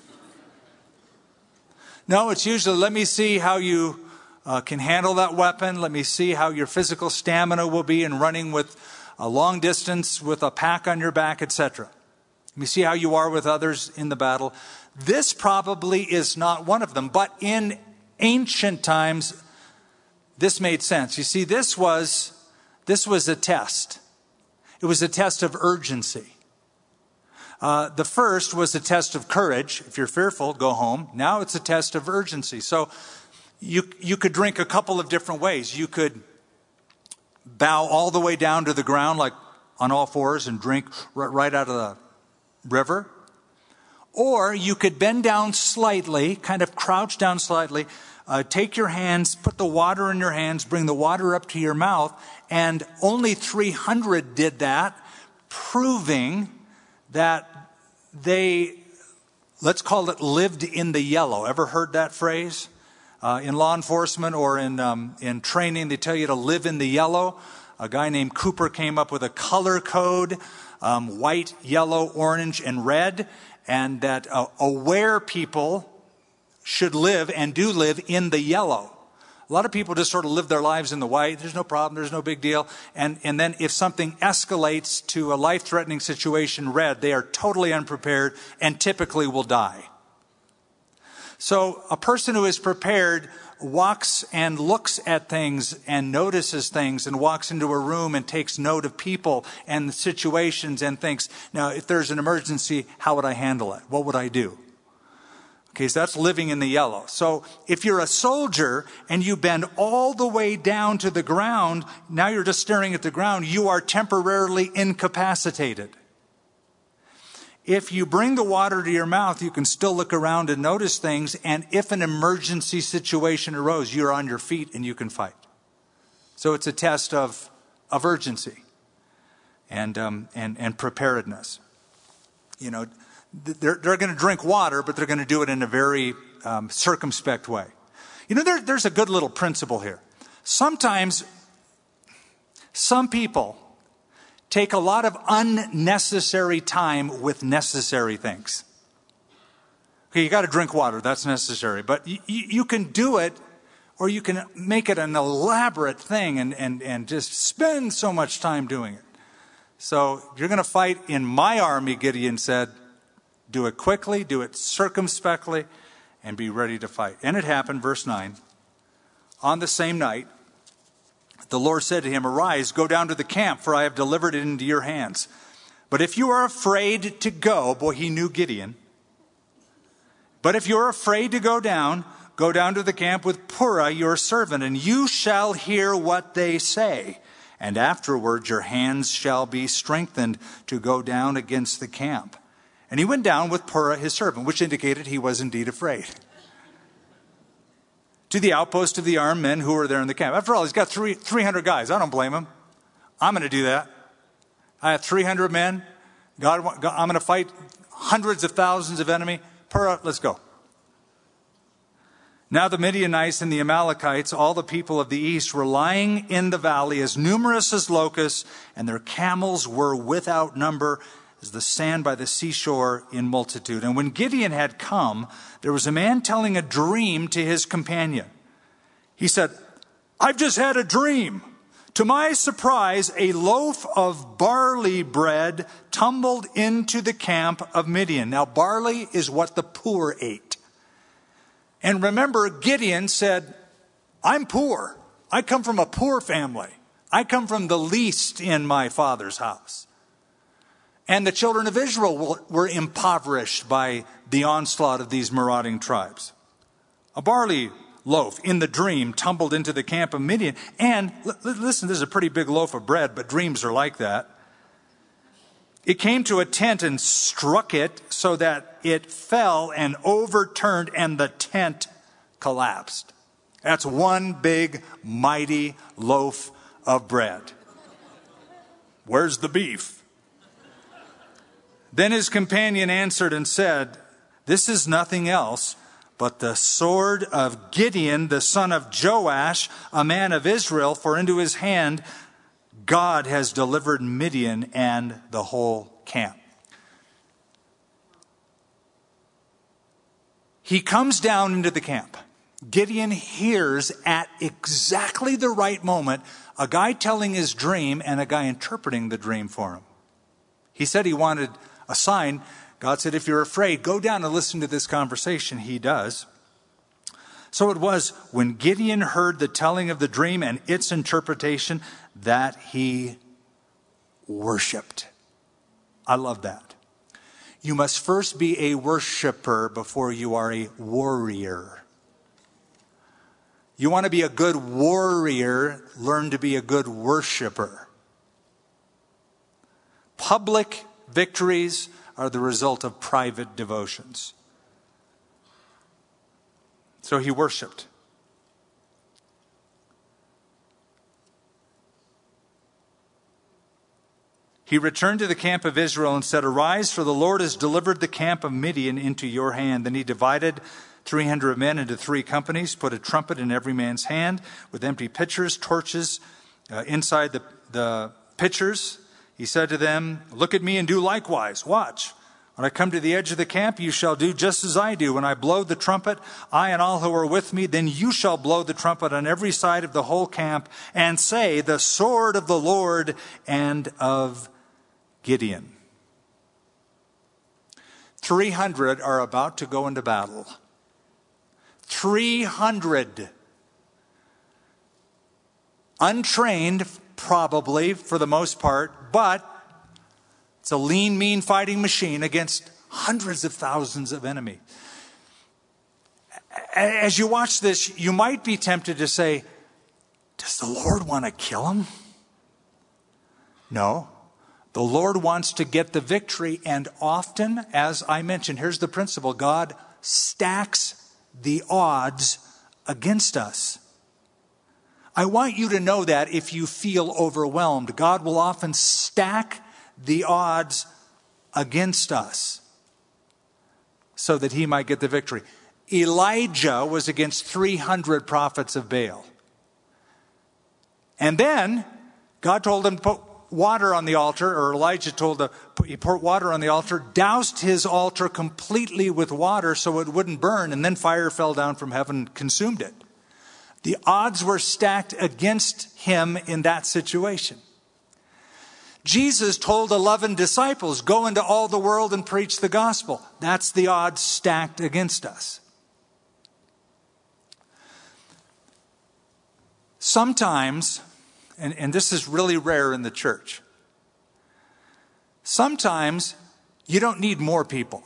No, it's usually, let me see how you uh, can handle that weapon. Let me see how your physical stamina will be in running with a long distance with a pack on your back, et cetera. Let me see how you are with others in the battle. This probably is not one of them, but in ancient times, this made sense. You see, this was, this was a test. It was a test of urgency. Uh, the first was a test of courage. If you're fearful, go home. Now it's a test of urgency. So you you could drink a couple of different ways. You could bow all the way down to the ground, like on all fours, and drink r- right out of the river. Or you could bend down slightly, kind of crouch down slightly, uh, take your hands, put the water in your hands, bring the water up to your mouth, and only three hundred did that, proving that they, let's call it, lived in the yellow. Ever heard that phrase? Uh, in law enforcement or in um, in training, they tell you to live in the yellow. A guy named Cooper came up with a color code, um, white, yellow, orange, and red, and that uh, aware people should live and do live in the yellow. A lot of people just sort of live their lives in the white. There's no problem. There's no big deal. And, and then if something escalates to a life-threatening situation, red, they are totally unprepared and typically will die. So a person who is prepared walks and looks at things and notices things and walks into a room and takes note of people and situations and thinks, now, if there's an emergency, how would I handle it? What would I do? Okay, so that's living in the yellow. So if you're a soldier and you bend all the way down to the ground, now you're just staring at the ground, you are temporarily incapacitated. If you bring the water to your mouth, you can still look around and notice things, and if an emergency situation arose, you're on your feet and you can fight. So it's a test of, of urgency and, um, and, and preparedness. You know, They're, they're going to drink water, but they're going to do it in a very um, circumspect way. You know, there, there's a good little principle here. Sometimes some people take a lot of unnecessary time with necessary things. Okay, you got to drink water. That's necessary. But you, you can do it, or you can make it an elaborate thing and, and, and just spend so much time doing it. So you're going to fight in my army, Gideon said. Do it quickly, do it circumspectly, and be ready to fight. And it happened, verse nine. On the same night, the Lord said to him, arise, go down to the camp, for I have delivered it into your hands. But if you are afraid to go, boy, he knew Gideon. But if you're afraid to go down, go down to the camp with Purah, your servant, and you shall hear what they say. And afterwards your hands shall be strengthened to go down against the camp. And he went down with Purah, his servant, which indicated he was indeed afraid, to the outpost of the armed men who were there in the camp. After all, he's got three, 300 guys. I don't blame him. I'm going to do that. I have three hundred men. God, God I'm going to fight hundreds of thousands of enemy. Purah, let's go. Now the Midianites and the Amalekites, all the people of the east, were lying in the valley as numerous as locusts, and their camels were without number, as the sand by the seashore in multitude. And when Gideon had come, there was a man telling a dream to his companion. He said, I've just had a dream. To my surprise, a loaf of barley bread tumbled into the camp of Midian. Now, barley is what the poor ate. And remember, Gideon said, I'm poor. I come from a poor family. I come from the least in my father's house. And the children of Israel were impoverished by the onslaught of these marauding tribes. A barley loaf in the dream tumbled into the camp of Midian. And listen, this is a pretty big loaf of bread, but dreams are like that. It came to a tent and struck it so that it fell and overturned and the tent collapsed. That's one big, mighty loaf of bread. Where's the beef? Then his companion answered and said, this is nothing else but the sword of Gideon, the son of Joash, a man of Israel, for into his hand God has delivered Midian and the whole camp. He comes down into the camp. Gideon hears at exactly the right moment a guy telling his dream and a guy interpreting the dream for him. He said he wanted a sign. God said, if you're afraid, go down and listen to this conversation. He does. So it was when Gideon heard the telling of the dream and its interpretation that he worshiped. I love that. You must first be a worshiper before you are a warrior. You want to be a good warrior, learn to be a good worshiper. Public victories are the result of private devotions. So he worshiped. He returned to the camp of Israel and said, arise, for the Lord has delivered the camp of Midian into your hand. Then he divided three hundred men into three companies, put a trumpet in every man's hand with empty pitchers, torches uh, inside the, the pitchers. He said to them, look at me and do likewise. Watch. When I come to the edge of the camp, you shall do just as I do. When I blow the trumpet, I and all who are with me, then you shall blow the trumpet on every side of the whole camp and say, the sword of the Lord and of Gideon. three hundred are about to go into battle. three hundred. Untrained, probably, for the most part, but it's a lean, mean fighting machine against hundreds of thousands of enemies. As you watch this, you might be tempted to say, does the Lord want to kill him? No. The Lord wants to get the victory, and often, as I mentioned, here's the principle, God stacks the odds against us. I want you to know that if you feel overwhelmed, God will often stack the odds against us so that he might get the victory. Elijah was against three hundred prophets of Baal. And then God told him to put water on the altar, or Elijah told him he poured water on the altar, doused his altar completely with water so it wouldn't burn, and then fire fell down from heaven and consumed it. The odds were stacked against him in that situation. Jesus told eleven disciples, go into all the world and preach the gospel. That's the odds stacked against us. Sometimes, and, and this is really rare in the church, sometimes you don't need more people.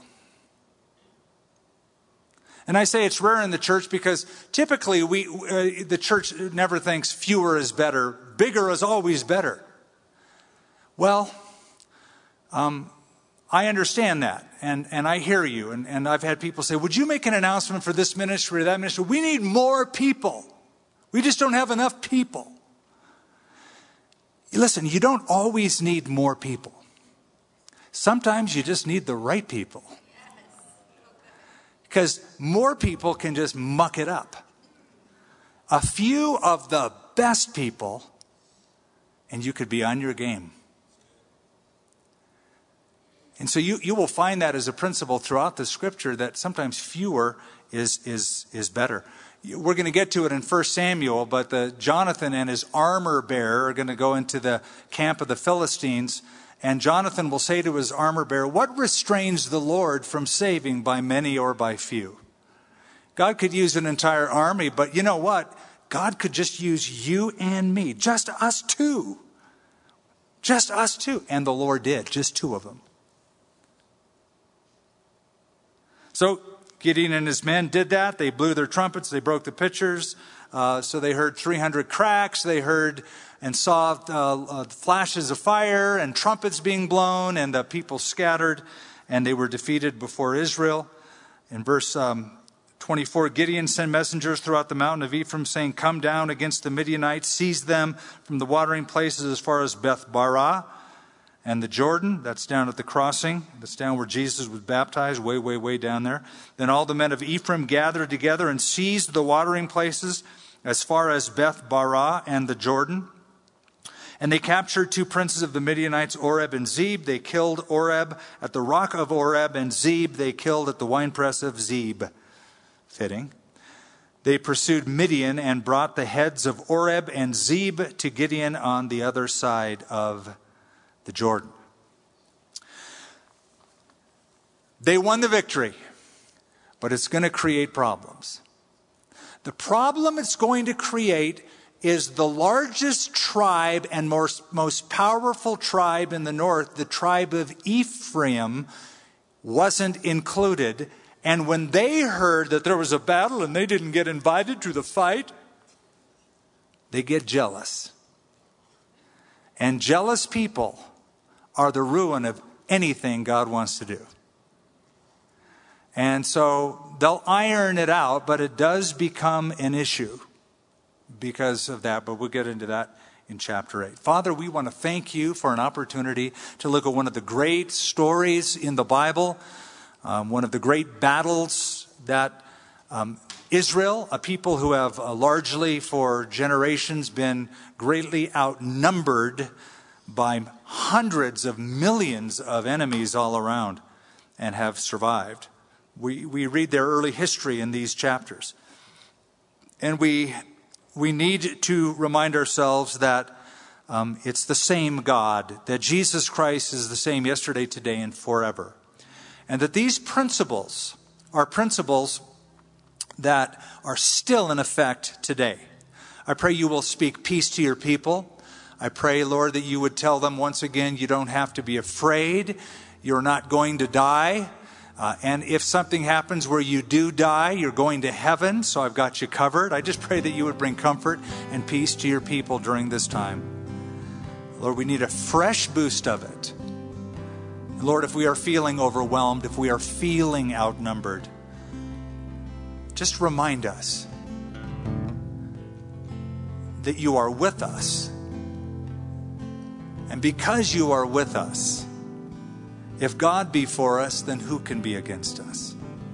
And I say it's rare in the church because typically we uh, the church never thinks fewer is better. Bigger is always better. Well, um, I understand that, and, and I hear you, and, and I've had people say, would you make an announcement for this ministry or that ministry? We need more people. We just don't have enough people. Listen, you don't always need more people. Sometimes you just need the right people. Because more people can just muck it up. A few of the best people, and you could be on your game. And so you, you will find that as a principle throughout the scripture, that sometimes fewer is, is, is better. We're going to get to it in First Samuel, but the Jonathan and his armor bearer are going to go into the camp of the Philistines. And Jonathan will say to his armor bearer, what restrains the Lord from saving by many or by few? God could use an entire army, but you know what? God could just use you and me, just us two. Just us two. And the Lord did, just two of them. So Gideon and his men did that. They blew their trumpets. They broke the pitchers. Uh, so they heard three hundred cracks. They heard and saw uh, uh, flashes of fire and trumpets being blown, and the people scattered, and they were defeated before Israel. In verse um, twenty-four, Gideon sent messengers throughout the mountain of Ephraim, saying, "Come down against the Midianites, seize them from the watering places as far as Beth Barah and the Jordan." That's down at the crossing. That's down where Jesus was baptized, way, way, way down there. Then all the men of Ephraim gathered together and seized the watering places as far as Beth Barah and the Jordan. And they captured two princes of the Midianites, Oreb and Zeb. They killed Oreb at the rock of Oreb, and Zeb they killed at the winepress of Zeb. Fitting. They pursued Midian and brought the heads of Oreb and Zeb to Gideon on the other side of the Jordan. They won the victory, but it's going to create problems. The problem it's going to create is the largest tribe and most, most powerful tribe in the north, the tribe of Ephraim, wasn't included. And when they heard that there was a battle and they didn't get invited to the fight, they get jealous. And jealous people are the ruin of anything God wants to do. And so they'll iron it out, but it does become an issue because of that. But we'll get into that in chapter eight. Father, we want to thank you for an opportunity to look at one of the great stories in the Bible, um, one of the great battles that um, Israel, a people who have uh, largely for generations been greatly outnumbered by hundreds of millions of enemies all around, and have survived. We we read their early history in these chapters. And we we need to remind ourselves that um, it's the same God, that Jesus Christ is the same yesterday, today, and forever. And that these principles are principles that are still in effect today. I pray you will speak peace to your people. I pray, Lord, that you would tell them once again, you don't have to be afraid. You're not going to die. Uh, and if something happens where you do die, you're going to heaven. So I've got you covered. I just pray that you would bring comfort and peace to your people during this time. Lord, we need a fresh boost of it. Lord, if we are feeling overwhelmed, if we are feeling outnumbered, just remind us that you are with us. And because you are with us, if God be for us, then who can be against us?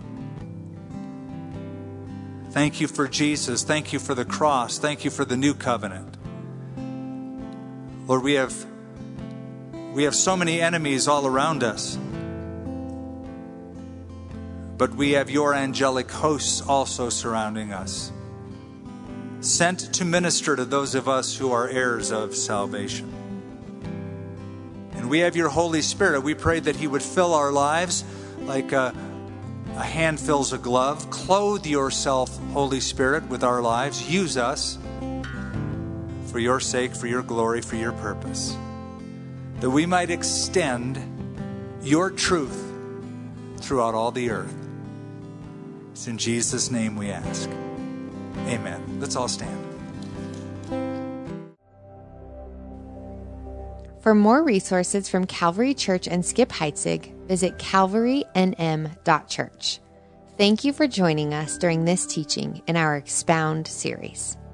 Thank you for Jesus. Thank you for the cross. Thank you for the new covenant. Lord, we have, we have so many enemies all around us. But we have your angelic hosts also surrounding us, sent to minister to those of us who are heirs of salvation. And we have your Holy Spirit. We pray that he would fill our lives like a, a hand fills a glove. Clothe yourself, Holy Spirit, with our lives. Use us for your sake, for your glory, for your purpose. That we might extend your truth throughout all the earth. It's in Jesus' name we ask. Amen. Let's all stand. For more resources from Calvary Church and Skip Heitzig, visit calvary n m dot church. Thank you for joining us during this teaching in our Expound series.